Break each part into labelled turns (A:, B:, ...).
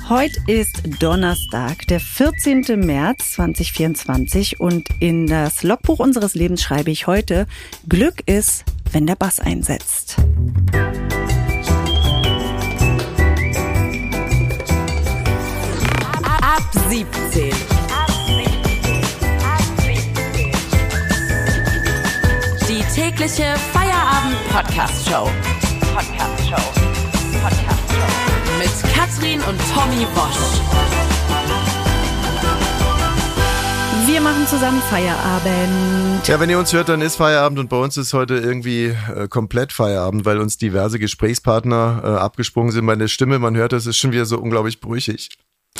A: Heute ist Donnerstag, der 14. März 2024 und in das Logbuch unseres Lebens schreibe ich heute: Glück ist, wenn der Bass einsetzt.
B: Ab 17. Die tägliche Feierabend-Podcast-Show. Mit Katrin und Tommy Bosch.
A: Wir machen zusammen Feierabend.
C: Ja, wenn ihr uns hört, dann ist Feierabend und bei uns ist heute irgendwie komplett Feierabend, weil uns diverse Gesprächspartner abgesprungen sind. Meine Stimme, man hört, das ist schon wieder so unglaublich brüchig.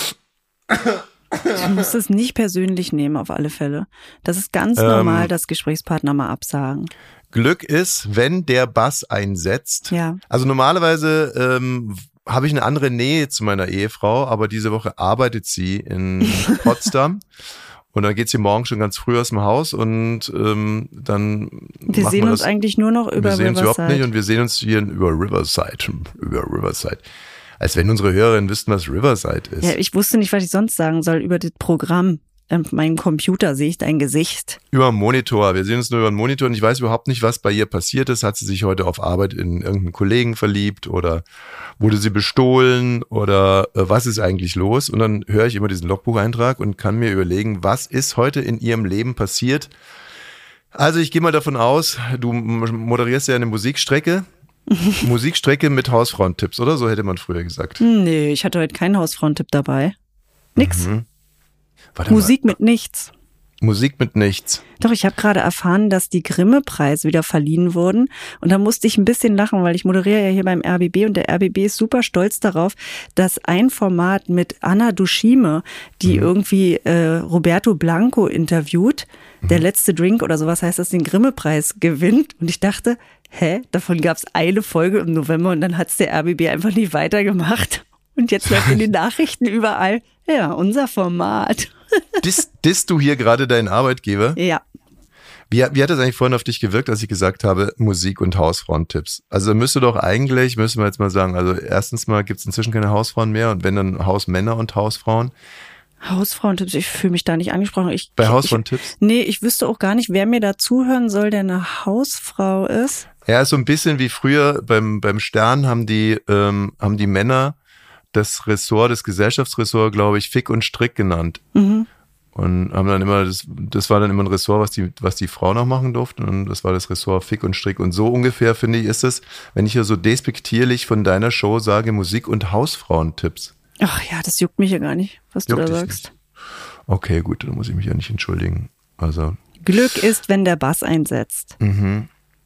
A: Du musst es nicht persönlich nehmen, auf alle Fälle. Das ist ganz normal, dass Gesprächspartner mal absagen.
C: Glück ist, wenn der Bass einsetzt.
A: Ja.
C: Also normalerweise habe ich eine andere Nähe zu meiner Ehefrau, aber diese Woche arbeitet sie in Potsdam. Und dann geht sie morgen schon ganz früh aus dem Haus und dann
A: wir sehen uns eigentlich nur noch über Riverside.
C: Wir sehen uns überhaupt nicht und wir sehen uns hier über Riverside. Als wenn unsere Hörerinnen wüssten, was Riverside ist.
A: Ja, ich wusste nicht, was ich sonst sagen soll über das Programm. Auf meinem Computer sehe ich dein Gesicht.
C: Über den Monitor. Wir sehen uns nur über den Monitor und ich weiß überhaupt nicht, was bei ihr passiert ist. Hat sie sich heute auf Arbeit in irgendeinen Kollegen verliebt oder wurde sie bestohlen oder was ist eigentlich los? Und dann höre ich immer diesen Logbucheintrag und kann mir überlegen, was ist heute in ihrem Leben passiert. Also ich gehe mal davon aus, du moderierst ja eine Musikstrecke. Musikstrecke mit Hausfrauentipps, oder? So hätte man früher gesagt.
A: Nee, ich hatte heute keinen Hausfrauentipp dabei. Nix.
C: Mhm.
A: Musik mit nichts.
C: Musik mit nichts.
A: Doch, ich habe gerade erfahren, dass die Grimme-Preise wieder verliehen wurden. Und da musste ich ein bisschen lachen, weil ich moderiere ja hier beim RBB und der RBB ist super stolz darauf, dass ein Format mit Anna Dushime, die irgendwie Roberto Blanco interviewt, der letzte Drink oder sowas heißt das, den Grimme-Preis gewinnt. Und ich dachte, davon gab es eine Folge im November und dann hat es der RBB einfach nicht weitergemacht. Und jetzt läuft in den Nachrichten überall, ja, unser Format.
C: Disst du hier gerade deinen Arbeitgeber?
A: Ja.
C: Wie hat das eigentlich vorhin auf dich gewirkt, als ich gesagt habe, Musik- und Hausfrauentipps? Also müsste müssen wir jetzt mal sagen, also erstens mal gibt es inzwischen keine Hausfrauen mehr und wenn dann Hausmänner und Hausfrauen.
A: Hausfrauentipps, ich fühle mich da nicht angesprochen.
C: Bei Hausfrauentipps?
A: Nee, ich wüsste auch gar nicht, wer mir da zuhören soll, der eine Hausfrau ist.
C: Ja, so ein bisschen wie früher beim Stern haben die Männer das Gesellschaftsressort, glaube ich, Fick und Strick genannt. Mhm. Und haben dann immer, das war dann immer ein Ressort, was die Frau noch machen durfte. Und das war das Ressort Fick und Strick. Und so ungefähr, finde ich, ist es, wenn ich ja so despektierlich von deiner Show sage, Musik- und Hausfrauentipps.
A: Ach ja, das juckt mich ja gar nicht, was du da sagst.
C: Nicht. Okay, gut, dann muss ich mich ja nicht entschuldigen. Also.
A: Glück ist, wenn der Bass einsetzt.
C: Mhm.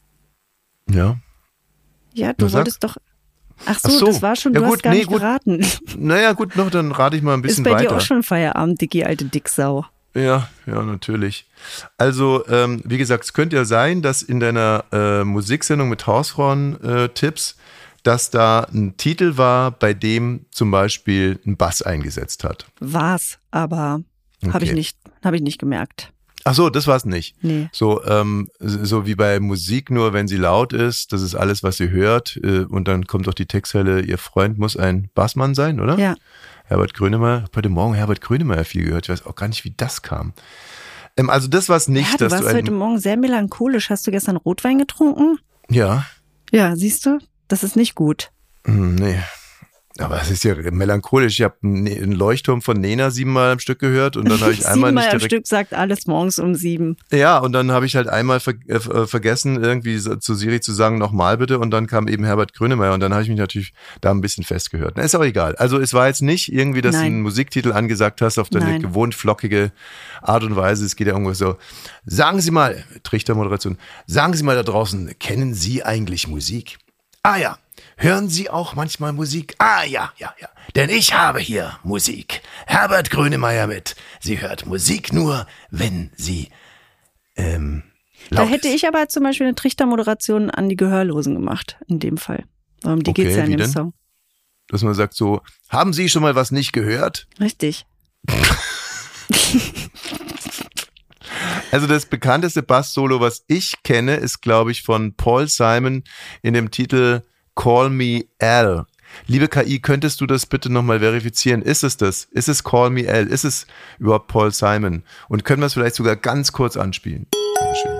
C: Ja.
A: Ja, du wolltest doch. Ach so, das war schon, ja, du hast gar nicht geraten.
C: Naja, gut, noch, dann rate ich mal ein bisschen weiter.
A: Ist bei dir auch schon Feierabend, Dicky, alte Dicksau.
C: Ja, natürlich. Also, wie gesagt, es könnte ja sein, dass in deiner Musiksendung mit Hausfrauen-Tipps, dass da ein Titel war, bei dem zum Beispiel ein Bass eingesetzt hat.
A: War's, aber habe ich nicht gemerkt.
C: Ach so, das war's nicht.
A: Nee.
C: So wie bei Musik, nur wenn sie laut ist, das ist alles, was sie hört. Und dann kommt doch die Textzeile, ihr Freund muss ein Bassmann sein, oder?
A: Ja.
C: Herbert Grönemeyer, ich habe heute Morgen Herbert Grönemeyer viel gehört. Ich weiß auch gar nicht, wie das kam. Also das war's nicht.
A: Ja, du warst heute Morgen sehr melancholisch. Hast du gestern Rotwein getrunken?
C: Ja.
A: Ja, siehst du? Das ist nicht gut.
C: Nee. Aber es ist ja melancholisch. Ich habe einen Leuchtturm von Nena 7-mal am Stück gehört und dann habe ich einmal nicht direkt...
A: 7-mal am Stück sagt alles morgens um 7.
C: Ja, und dann habe ich halt einmal vergessen, irgendwie zu Siri zu sagen, nochmal bitte, und dann kam eben Herbert Grönemeyer und dann habe ich mich natürlich da ein bisschen festgehört. Na, ist auch egal. Also es war jetzt nicht irgendwie, dass du einen Musiktitel angesagt hast auf deine gewohnt flockige Art und Weise. Es geht ja irgendwo so, sagen Sie mal, Trichtermoderation, sagen Sie mal da draußen, kennen Sie eigentlich Musik? Ah ja. Hören Sie auch manchmal Musik? Ah, ja. Denn ich habe hier Musik. Herbert Grönemeyer mit. Sie hört Musik nur, wenn sie
A: Da hätte ich aber zum Beispiel eine Trichtermoderation an die Gehörlosen gemacht, in dem Fall. Um die geht's ja in dem Song.
C: Dass man sagt so, haben Sie schon mal was nicht gehört?
A: Richtig.
C: Also das bekannteste Bass-Solo, was ich kenne, ist, glaube ich, von Paul Simon in dem Titel Call Me Al. Liebe KI, könntest du das bitte nochmal verifizieren? Ist es das? Ist es Call Me Al? Ist es überhaupt Paul Simon? Und können wir es vielleicht sogar ganz kurz anspielen? Dankeschön.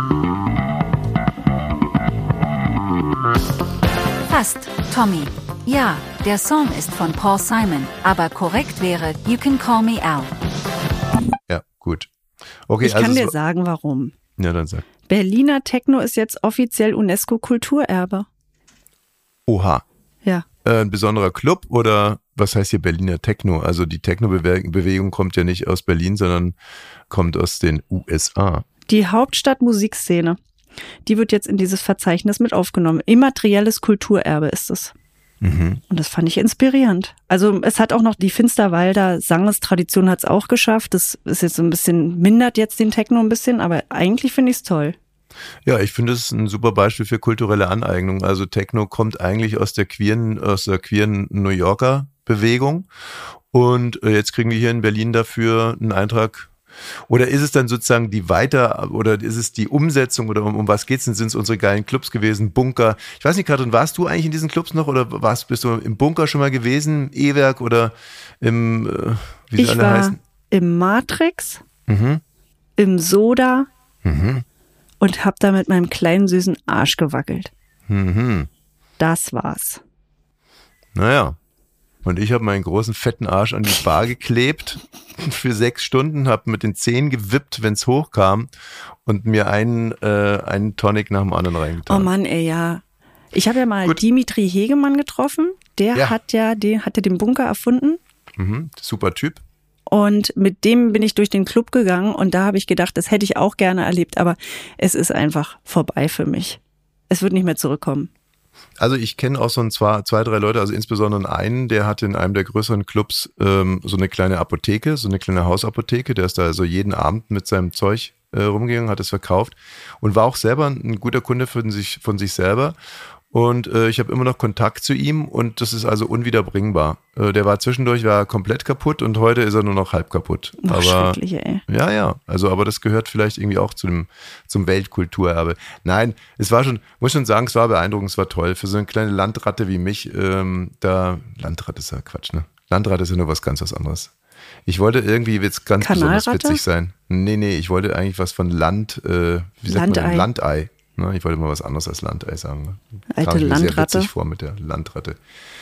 D: Fast, Tommy. Ja, der Song ist von Paul Simon, aber korrekt wäre You Can Call Me Al.
C: Ja, gut. Okay,
A: ich kann dir sagen, warum.
C: Ja, dann sag.
A: Berliner Techno ist jetzt offiziell UNESCO-Kulturerbe.
C: Oha.
A: Ja.
C: Ein besonderer Club oder was heißt hier Berliner Techno? Also die Techno-Bewegung kommt ja nicht aus Berlin, sondern kommt aus den USA.
A: Die Hauptstadtmusikszene, die wird jetzt in dieses Verzeichnis mit aufgenommen. Immaterielles Kulturerbe ist es. Und das fand ich inspirierend. Also es hat auch noch die Finsterwalder Sangestradition hat es auch geschafft. Das ist jetzt so ein bisschen, mindert jetzt den Techno ein bisschen, aber eigentlich finde ich es toll.
C: Ja, ich finde es ein super Beispiel für kulturelle Aneignung. Also Techno kommt eigentlich aus der queeren New Yorker Bewegung und jetzt kriegen wir hier in Berlin dafür einen Eintrag. Oder ist es dann sozusagen oder ist es die Umsetzung oder um was geht's denn? Sind es unsere geilen Clubs gewesen? Bunker? Ich weiß nicht, Katrin, warst du eigentlich in diesen Clubs noch oder bist du im Bunker schon mal gewesen? E-Werk oder im, wie soll der heißen?
A: Im Matrix, im Soda und hab da mit meinem kleinen süßen Arsch gewackelt. Das war's.
C: Naja. Und ich habe meinen großen fetten Arsch an die Bar geklebt für 6 Stunden, habe mit den Zähnen gewippt, wenn es hochkam und mir einen Tonic nach dem anderen reingetan.
A: Oh Mann, ey, ja. Ich habe ja mal Dimitri Hegemann getroffen. Der hat den Bunker erfunden.
C: Super Typ.
A: Und mit dem bin ich durch den Club gegangen und da habe ich gedacht, das hätte ich auch gerne erlebt, aber es ist einfach vorbei für mich. Es wird nicht mehr zurückkommen.
C: Also ich kenne auch so zwei, 3 Leute, also insbesondere einen, der hatte in einem der größeren Clubs so eine kleine Apotheke, so eine kleine Hausapotheke, der ist da also jeden Abend mit seinem Zeug rumgegangen, hat es verkauft und war auch selber ein guter Kunde von sich selber. Und ich habe immer noch Kontakt zu ihm und das ist also unwiederbringbar. Der war zwischendurch komplett kaputt und heute ist er nur noch halb kaputt.
A: Ach,
C: aber
A: schrecklich, ey.
C: Ja, also aber das gehört vielleicht irgendwie auch zum Weltkulturerbe. Nein, muss schon sagen, es war beeindruckend, es war toll. Für so eine kleine Landratte wie mich, Landratte ist ja Quatsch, ne? Landratte ist ja nur was ganz was anderes. Ich wollte irgendwie jetzt ganz besonders witzig sein. Nee, ich wollte eigentlich was von Landei. Ich wollte mal was anderes als Landei sagen.
A: Alte Landratte. Sehr witzig
C: vor mit der Landratte.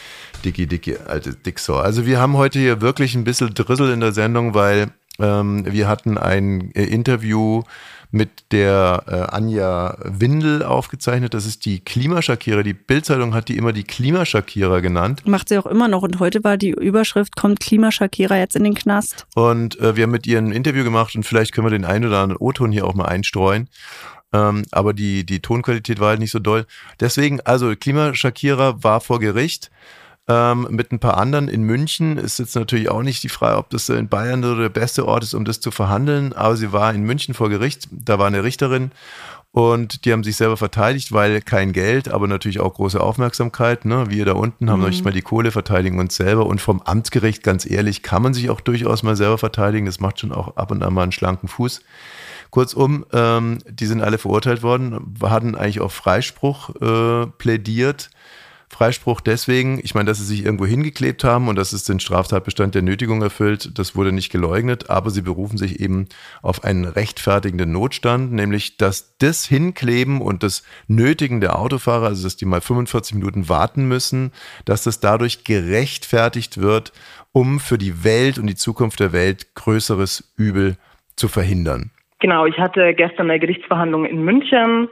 C: Dicke, alte Dicksau. Also wir haben heute hier wirklich ein bisschen Drissel in der Sendung, weil wir hatten ein Interview mit der Anja Windel aufgezeichnet. Das ist die Klimaschakierer. Die Bild-Zeitung hat die immer die Klimaschakierer genannt.
A: Macht sie auch immer noch. Und heute war die Überschrift, kommt Klimaschakierer jetzt in den Knast?
C: Und wir haben mit ihr ein Interview gemacht und vielleicht können wir den einen oder anderen O-Ton hier auch mal einstreuen. Aber die Tonqualität war halt nicht so doll. Deswegen, also Klimaschakierer war vor Gericht mit ein paar anderen in München. Ist jetzt natürlich auch nicht die Frage, ob das in Bayern der beste Ort ist, um das zu verhandeln. Aber sie war in München vor Gericht. Da war eine Richterin und die haben sich selber verteidigt, weil kein Geld, aber natürlich auch große Aufmerksamkeit. Ne? Wir da unten haben noch nicht mal die Kohle, verteidigen uns selber. Und vom Amtsgericht, ganz ehrlich, kann man sich auch durchaus mal selber verteidigen. Das macht schon auch ab und an mal einen schlanken Fuß. Kurzum, die sind alle verurteilt worden, hatten eigentlich auf Freispruch plädiert. Freispruch deswegen, ich meine, dass sie sich irgendwo hingeklebt haben und dass es den Straftatbestand der Nötigung erfüllt, das wurde nicht geleugnet, aber sie berufen sich eben auf einen rechtfertigenden Notstand, nämlich dass das Hinkleben und das Nötigen der Autofahrer, also dass die mal 45 Minuten warten müssen, dass das dadurch gerechtfertigt wird, um für die Welt und die Zukunft der Welt größeres Übel zu verhindern.
E: Genau, ich hatte gestern eine Gerichtsverhandlung in München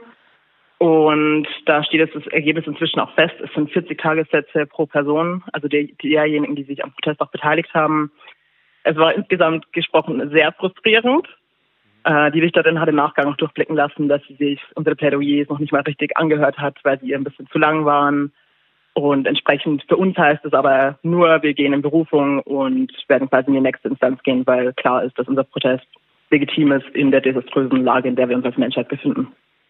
E: und da steht das Ergebnis inzwischen auch fest. Es sind 40 Tagessätze pro Person, also derjenigen, die sich am Protest auch beteiligt haben. Es war insgesamt gesprochen sehr frustrierend. Die Richterin hat im Nachgang auch durchblicken lassen, dass sie sich unsere Plädoyers noch nicht mal richtig angehört hat, weil sie ihr ein bisschen zu lang waren. Und entsprechend für uns heißt es aber nur, wir gehen in Berufung und werden quasi in die nächste Instanz gehen, weil klar ist, dass unser Protest legitim ist in der desaströsen Lage, in der wir uns als Menschheit befinden.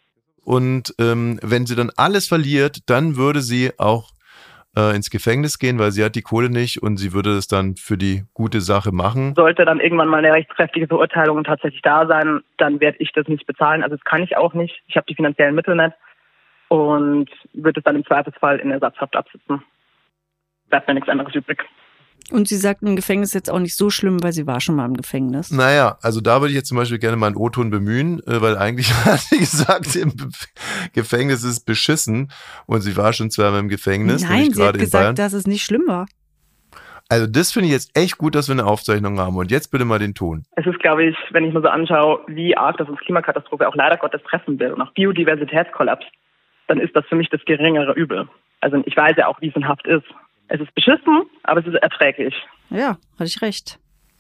C: Und wenn sie dann alles verliert, dann würde sie auch ins Gefängnis gehen, weil sie hat die Kohle nicht und sie würde es dann für die gute Sache machen.
E: Sollte dann irgendwann mal eine rechtskräftige Verurteilung tatsächlich da sein, dann werde ich das nicht bezahlen. Also das kann ich auch nicht. Ich habe die finanziellen Mittel nicht und würde es dann im Zweifelsfall in Ersatzhaft absitzen. bleibt mir nichts anderes übrig.
A: Und sie sagt, im Gefängnis ist jetzt auch nicht so schlimm, weil sie war schon mal im Gefängnis.
C: Naja, also da würde ich jetzt zum Beispiel gerne mal einen O-Ton bemühen, weil eigentlich hat sie gesagt, im Gefängnis ist beschissen und sie war schon zweimal im Gefängnis.
A: Nein, sie hat gesagt, dass es nicht schlimm war.
C: Also das finde ich jetzt echt gut, dass wir eine Aufzeichnung haben. Und jetzt bitte mal den Ton.
E: Es ist, glaube ich, wenn ich mir so anschaue, wie arg das uns Klimakatastrophe auch leider Gottes treffen will und auch Biodiversitätskollaps, dann ist das für mich das geringere Übel. Also ich weiß ja auch, wie es in Haft ist. Es ist beschissen, aber es ist erträglich.
A: Ja, hatte ich recht.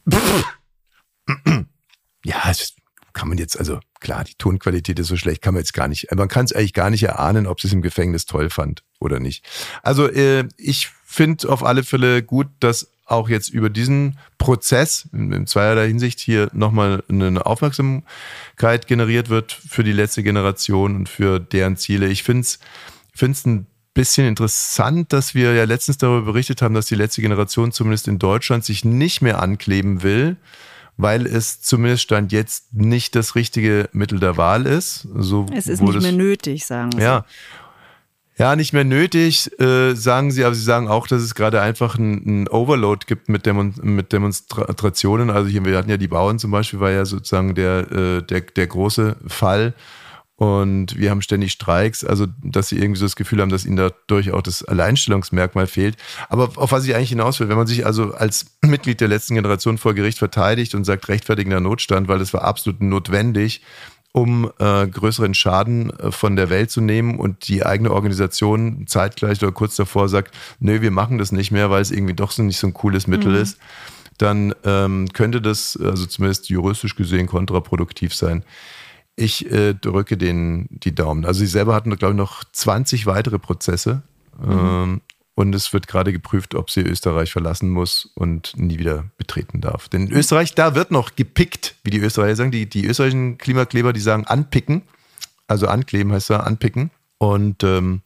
C: Ja, das kann man jetzt, also klar, die Tonqualität ist so schlecht, kann man jetzt gar nicht, man kann es eigentlich gar nicht erahnen, ob sie es im Gefängnis toll fand oder nicht. Also ich finde auf alle Fälle gut, dass auch jetzt über diesen Prozess in zweierlei Hinsicht hier nochmal eine Aufmerksamkeit generiert wird für die letzte Generation und für deren Ziele. Ich finde es ein bisschen interessant, dass wir ja letztens darüber berichtet haben, dass die letzte Generation zumindest in Deutschland sich nicht mehr ankleben will, weil es zumindest Stand jetzt nicht das richtige Mittel der Wahl ist. So
A: es ist nicht mehr nötig, sagen sie.
C: Ja, nicht mehr nötig, sagen sie, aber sie sagen auch, dass es gerade einfach ein Overload gibt mit Demonstrationen. Also hier, wir hatten ja die Bauern zum Beispiel, war ja sozusagen der große Fall. Und wir haben ständig Streiks, also dass sie irgendwie so das Gefühl haben, dass ihnen dadurch auch das Alleinstellungsmerkmal fehlt. Aber auf was ich eigentlich hinaus will, wenn man sich also als Mitglied der letzten Generation vor Gericht verteidigt und sagt rechtfertigender Notstand, weil es war absolut notwendig, um größeren Schaden von der Welt zu nehmen und die eigene Organisation zeitgleich oder kurz davor sagt, nö, wir machen das nicht mehr, weil es irgendwie doch so nicht so ein cooles Mittel ist, dann könnte das also zumindest juristisch gesehen kontraproduktiv sein. Ich drücke die Daumen. Also sie selber hatten, glaube ich, noch 20 weitere Prozesse und es wird gerade geprüft, ob sie Österreich verlassen muss und nie wieder betreten darf. Denn in Österreich, da wird noch gepickt, wie die Österreicher sagen. Die österreichischen Klimakleber, die sagen anpicken. Also ankleben heißt ja anpicken. Und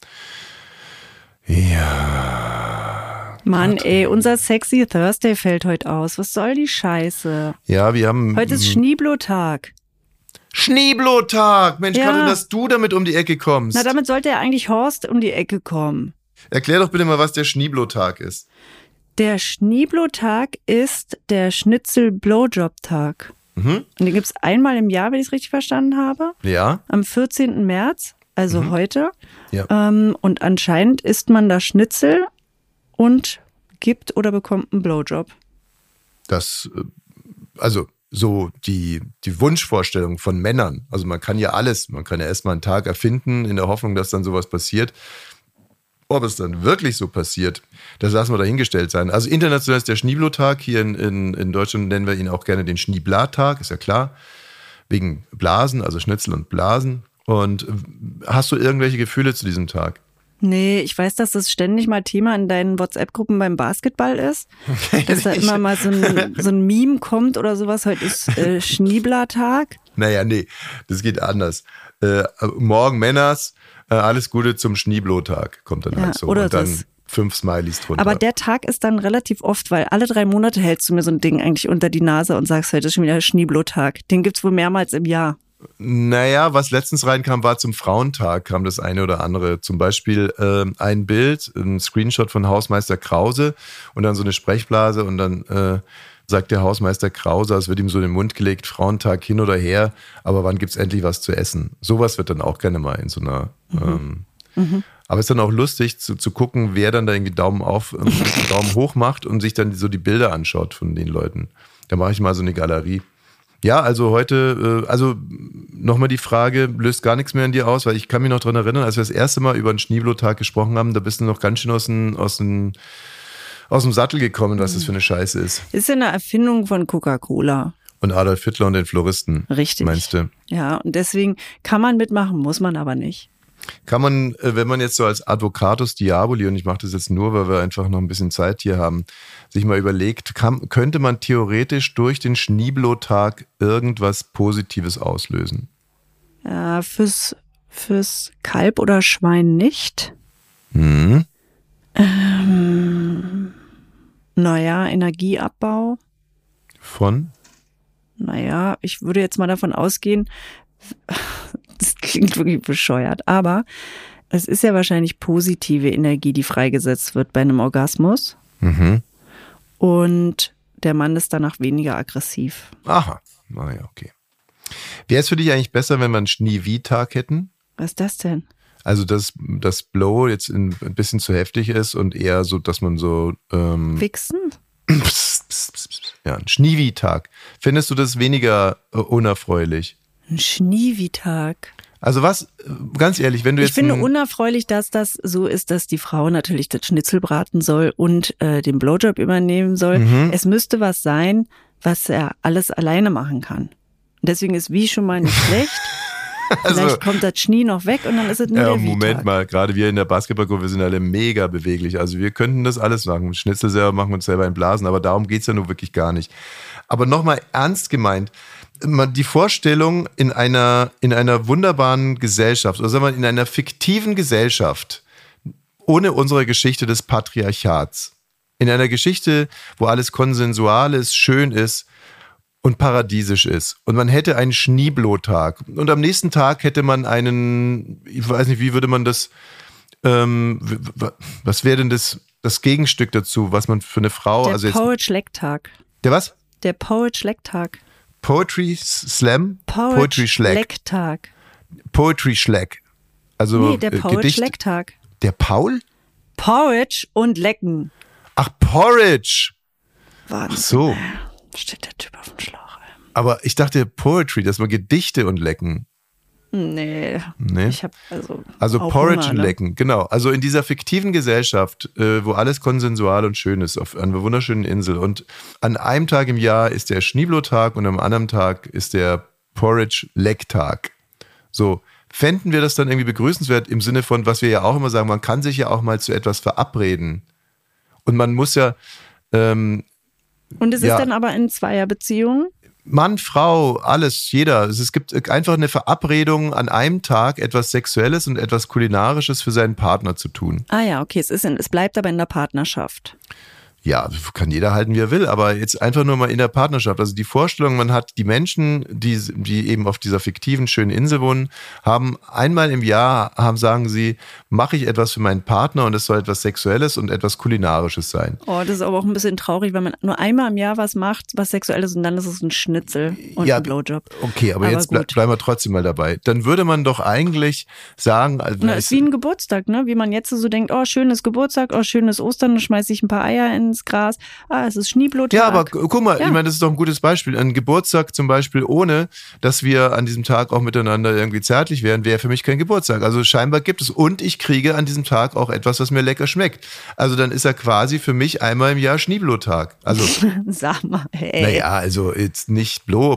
C: ja.
A: Mann, ey, unser Sexy Thursday fällt heute aus. Was soll die Scheiße?
C: Ja, wir haben...
A: Heute ist Schneeblotag.
C: Schneeblotag! Mensch, ja. Katrin, dass du damit um die Ecke kommst.
A: Na, damit sollte ja eigentlich Horst um die Ecke kommen.
C: Erklär doch bitte mal, was der Schneeblotag ist.
A: Der Schneeblotag ist der Schnitzel-Blowjob-Tag. Und den gibt's einmal im Jahr, wenn ich es richtig verstanden habe.
C: Ja.
A: Am 14. März, also heute.
C: Ja.
A: Und anscheinend isst man da Schnitzel und gibt oder bekommt einen Blowjob.
C: Das, also so die Wunschvorstellung von Männern. Also man kann ja alles, man kann ja erstmal einen Tag erfinden in der Hoffnung, dass dann sowas passiert. Ob es dann wirklich so passiert, das lassen wir dahingestellt sein. Also international ist der Schneeblotag, hier in Deutschland nennen wir ihn auch gerne den Schneeblattag, ist ja klar, wegen Blasen, also Schnitzel und Blasen. Und hast du irgendwelche Gefühle zu diesem Tag?
A: Nee, ich weiß, dass das ständig mal Thema in deinen WhatsApp-Gruppen beim Basketball ist. Dass da immer mal so ein Meme kommt oder sowas. Heute ist Schneeblattag.
C: Naja, nee, das geht anders. Morgen Männers, alles Gute zum Schneeblotag, kommt dann halt so.
A: Oder
C: und dann
A: das.
C: 5 Smileys drunter.
A: Aber der Tag ist dann relativ oft, weil alle 3 Monate hältst du mir so ein Ding eigentlich unter die Nase und sagst, heute ist schon wieder Schneeblotag. Den gibt's wohl mehrmals im Jahr.
C: Naja, was letztens reinkam, war zum Frauentag, kam das eine oder andere. Zum Beispiel ein Bild, ein Screenshot von Hausmeister Krause und dann so eine Sprechblase und dann sagt der Hausmeister Krause, es wird ihm so in den Mund gelegt, Frauentag hin oder her, aber wann gibt's endlich was zu essen? Sowas wird dann auch gerne mal in so einer... Aber es ist dann auch lustig zu gucken, wer dann da irgendwie Daumen auf und Daumen hoch macht und sich dann so die Bilder anschaut von den Leuten. Da mache ich mal so eine Galerie. Ja, also heute, also nochmal die Frage, löst gar nichts mehr in dir aus, weil ich kann mich noch dran erinnern, als wir das erste Mal über den Schneeblotag gesprochen haben, da bist du noch ganz schön aus dem Sattel gekommen, was das für eine Scheiße ist.
A: Ist ja eine Erfindung von Coca-Cola.
C: Und Adolf Hitler und den Floristen.
A: Richtig.
C: Meinst du?
A: Ja, und deswegen kann man mitmachen, muss man aber nicht.
C: Kann man, wenn man jetzt so als Advocatus Diaboli, und ich mache das jetzt nur, weil wir einfach noch ein bisschen Zeit hier haben, sich mal überlegt, könnte man theoretisch durch den Schneeblotag irgendwas Positives auslösen?
A: Ja, fürs Kalb oder Schwein nicht. Naja, Energieabbau.
C: Von?
A: Naja, ich würde jetzt mal davon ausgehen, das klingt wirklich bescheuert, aber Es ist ja wahrscheinlich positive Energie, die freigesetzt wird bei einem Orgasmus. Und der Mann ist danach weniger aggressiv.
C: Aha, naja, okay. Wäre es für dich eigentlich besser, wenn wir einen Schnie-Wie-Tag hätten?
A: Was ist das denn?
C: Also, dass das Blow jetzt ein bisschen zu heftig ist und eher so, dass man so...
A: Wichsen?
C: Ja, ein Schnie-Wie-Tag. Findest du das weniger unerfreulich?
A: Ein Schnie-Wie-Tag.
C: Also was, ganz ehrlich, wenn du jetzt...
A: Ich finde unerfreulich, dass das so ist, dass die Frau natürlich das Schnitzel braten soll und den Blowjob übernehmen soll. Es müsste was sein, was er alles alleine machen kann. Deswegen ist wie schon mal nicht schlecht. Vielleicht kommt das Schnie noch weg und dann ist es nur der
C: Moment
A: Wie-Tag.
C: mal, gerade wir in der Basketballgruppe sind alle mega beweglich. Also wir könnten das alles machen. Schnitzel selber machen, uns selber entblasen, aber darum geht's ja nur wirklich gar nicht. Aber nochmal ernst gemeint, die Vorstellung in einer wunderbaren Gesellschaft, oder sagen wir in einer fiktiven Gesellschaft, ohne unsere Geschichte des Patriarchats, in einer Geschichte, wo alles konsensual ist, schön ist und paradiesisch ist. Und man hätte einen Schneeblow-Tag. Und am nächsten Tag hätte man einen, ich weiß nicht, wie würde man das, was wäre denn das Gegenstück dazu, was man für eine Frau...
A: Der Poet-Schleck-Tag.
C: Der was?
A: Der Poet-Schleck-Tag.
C: Poetry Slam? Poetry
A: Schleck-Tag.
C: Poetry Schleck. Also
A: nee, der Poet-Schleck-Tag.
C: Der Paul?
A: Porridge und Lecken.
C: Ach, Porridge.
A: Wahnsinn.
C: Ach so.
A: Steht der Typ auf dem Schlauch.
C: Aber ich dachte Poetry, dass man Gedichte und Lecken.
A: Nee. Ich habe
C: also Porridge
A: Hunger,
C: und Lecken, genau. Also in dieser fiktiven Gesellschaft, wo alles konsensual und schön ist, auf einer wunderschönen Insel. Und an einem Tag im Jahr ist der Schneeblow-Tag und am anderen Tag ist der Porridge-Leck-Tag. So, fänden wir das dann irgendwie begrüßenswert im Sinne von, was wir ja auch immer sagen, man kann sich ja auch mal zu etwas verabreden. Und man muss ja...
A: und es ist dann aber in Zweierbeziehungen?
C: Mann, Frau, alles, jeder. Es gibt einfach eine Verabredung, an einem Tag etwas Sexuelles und etwas Kulinarisches für seinen Partner zu tun.
A: Ah ja, okay, es bleibt aber in der Partnerschaft.
C: Ja, kann jeder halten, wie er will, aber jetzt einfach nur mal in der Partnerschaft. Also die Vorstellung, man hat die Menschen, die eben auf dieser fiktiven, schönen Insel wohnen, haben einmal im Jahr, sagen sie, mache ich etwas für meinen Partner und es soll etwas Sexuelles und etwas Kulinarisches sein.
A: Oh, das ist aber auch ein bisschen traurig, wenn man nur einmal im Jahr was macht, was Sexuelles und dann ist es ein Schnitzel und ein Blowjob.
C: Okay, aber jetzt bleiben wir trotzdem mal dabei. Dann würde man doch eigentlich sagen...
A: Na, ist wie ein Geburtstag, ne? Wie man jetzt so denkt, oh, schönes Geburtstag, oh, schönes Ostern, dann schmeiße ich ein paar Eier ins Gras. Ah, es ist Schneeblow-Tag.
C: Ja, aber guck mal, ich meine, das ist doch ein gutes Beispiel. Ein Geburtstag zum Beispiel, ohne dass wir an diesem Tag auch miteinander irgendwie zärtlich wären, wäre für mich kein Geburtstag. Also scheinbar gibt es. Und ich kriege an diesem Tag auch etwas, was mir lecker schmeckt. Also dann ist er quasi für mich einmal im Jahr Schneeblow-Tag. Also,
A: sag mal, hey.
C: Naja, also jetzt nicht Blow,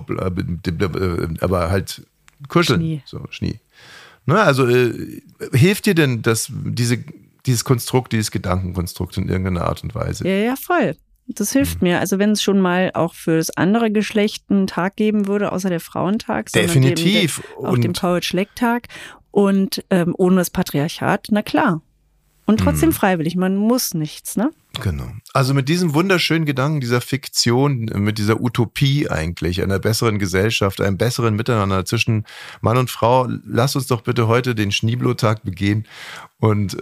C: aber halt kuscheln.
A: Schnie.
C: So, Schnie. Na, also hilft dir denn dieses Konstrukt, dieses Gedankenkonstrukt in irgendeiner Art und Weise?
A: Ja, voll. Das hilft mir. Also wenn es schon mal auch für das andere Geschlecht einen Tag geben würde, außer der Frauentag,
C: definitiv.
A: Auch den Poet-Schleck-Tag und ohne das Patriarchat, na klar. Und trotzdem freiwillig, man muss nichts, ne?
C: Genau. Also mit diesem wunderschönen Gedanken, dieser Fiktion, mit dieser Utopie eigentlich, einer besseren Gesellschaft, einem besseren Miteinander zwischen Mann und Frau, lass uns doch bitte heute den Schneeblow-Tag begehen und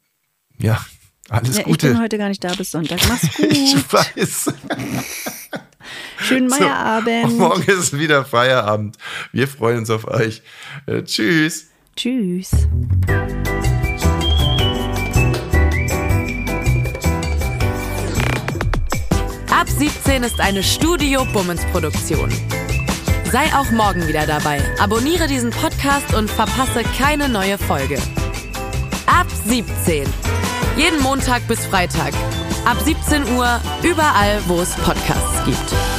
C: alles Gute.
A: Ich bin heute gar nicht da bis Sonntag. Mach's gut.
C: Ich weiß.
A: Schönen Feierabend.
C: Morgen ist wieder Feierabend. Wir freuen uns auf euch. Tschüss.
A: Tschüss.
B: Ab 17 ist eine Studio Bummens Produktion. Sei auch morgen wieder dabei. Abonniere diesen Podcast und verpasse keine neue Folge. Ab 17. Jeden Montag bis Freitag. Ab 17 Uhr, überall, wo es Podcasts gibt.